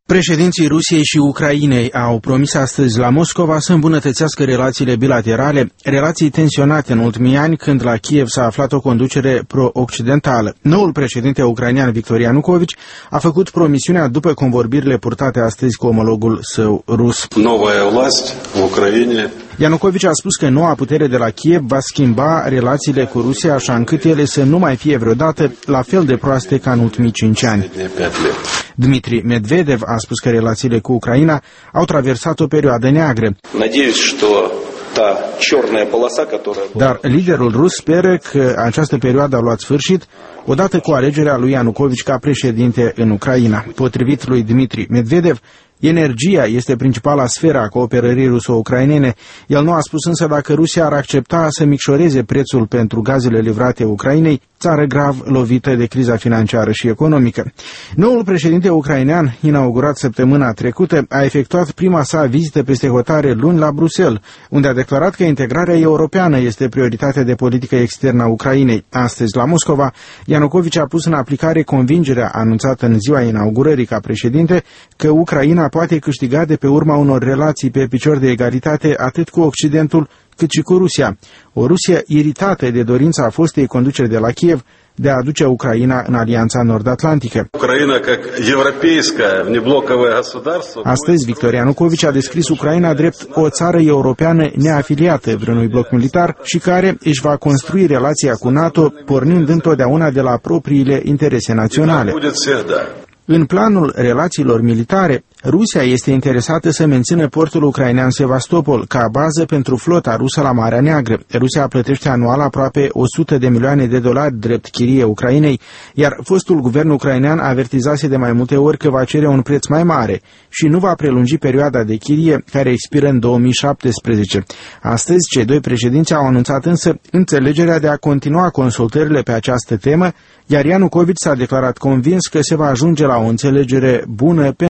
Președinții Rusiei și Ucrainei au promis astăzi la Moscova să îmbunătățească relațiile bilaterale, relații tensionate în ultimii ani când la Kiev s-a aflat o conducere pro-occidentală. Noul președinte ucrainean Viktor Ianukovici a făcut promisiunea după convorbirile purtate astăzi cu omologul său rus. Noua vlast în Ucraina. Ianukovici a spus că noua putere de la Kiev va schimba relațiile cu Rusia așa încât ele să nu mai fie vreodată la fel de proaste ca în ultimii 5 ani. Dmitri Medvedev a spus că relațiile cu Ucraina au traversat o perioadă neagră. Dar liderul rus speră că această perioadă a luat sfârșit odată cu alegerea lui Ianukovici ca președinte în Ucraina. Potrivit lui Dmitri Medvedev, energia este principala sferă a cooperării ruso-ucrainene. El nu a spus însă dacă Rusia ar accepta să micșoreze prețul pentru gazele livrate Ucrainei, țară grav lovită de criza financiară și economică. Noul președinte ucrainean, inaugurat săptămâna trecută, a efectuat prima sa vizită peste hotare luni la Bruxelles, unde a declarat că integrarea europeană este prioritatea de politică externă a Ucrainei. Astăzi, la Moscova, Ianukovici a pus în aplicare convingerea anunțată în ziua inaugurării ca președinte că Ucraina poate câștiga de pe urma unor relații pe picior de egalitate atât cu Occidentul cât și cu Rusia. O Rusie iritată de dorința fostei conduceri de la Kiev de a aduce Ucraina în Alianța Nord-Atlantică. Astăzi, Viktor Ianukovici a descris Ucraina drept o țară europeană neafiliată vreunui bloc militar și care își va construi relația cu NATO pornind întotdeauna de la propriile interese naționale. În planul relațiilor militare, Rusia este interesată să mențină portul ucrainean Sevastopol ca bază pentru flota rusă la Marea Neagră. Rusia plătește anual aproape $100 de milioane drept chirie Ucrainei, iar fostul guvern ucrainean avertizase de mai multe ori că va cere un preț mai mare și nu va prelungi perioada de chirie care expiră în 2017. Astăzi, cei doi președinți au anunțat însă înțelegerea de a continua consultările pe această temă, iar Ianukovici s-a declarat convins că se va ajunge la o înțelegere bună